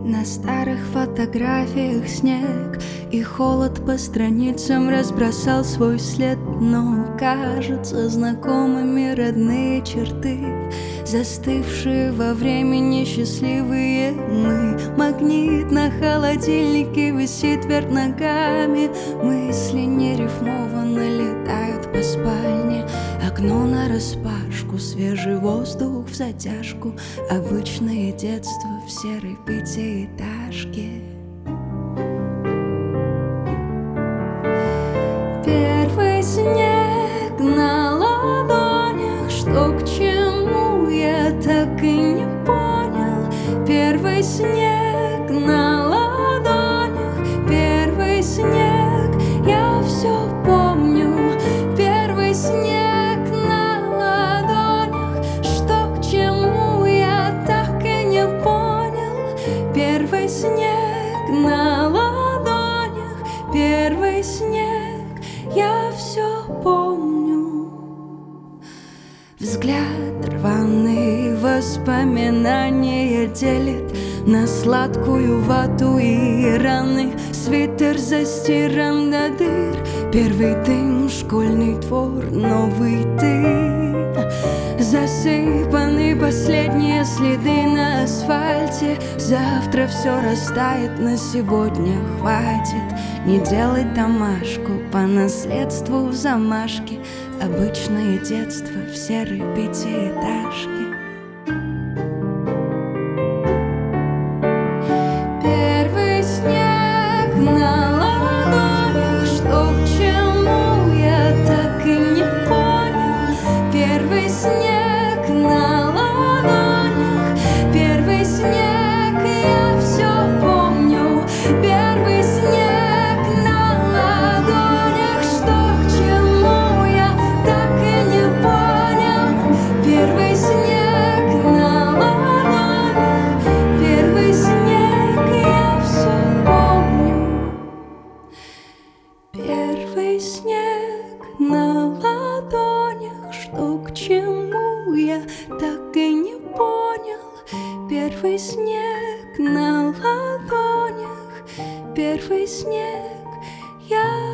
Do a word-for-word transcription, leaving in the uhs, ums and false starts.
На старых фотографиях снег, и холод по страницам разбросал свой след. Но кажутся знакомыми родные черты, застывшие во времени счастливые мы. Магнит на холодильнике висит вверх ногами, мысли нерифмованно летают по спальне. Окно нараспашку, свежий воздух в затяжку, обычное детство в серой пятиэтажке. Первый снег на ладонях, что к чему, я так и не понял. Первый снег на ладонях, первый снег, я все помню. Первый снег на ладонях, что к чему, я так и не понял. Первый снег на ладонях, первый снег, я все помню. Взгляд рваный, воспоминания делит на сладкую вату и раны. Свитер застиран до дыр, первый дым, школьный двор, новый ты. Засыпаны последние следы на асфальте. Завтра все растает, на сегодня хватит не делать домашку по наследству в замашке. Обычное детство в серой пятиэтажке. Первый снег на ладонях, что к чему, я так и не понял. Первый снег на ладонях, первый снег, я все помню. Первый снег на ладонях, что к чему, я так и не понял. Первый снег на ладонях, первый снег, я все помню. Первый снег на ладонях, что к чему, я так и не понял. Первый снег на ладонях, первый снег, я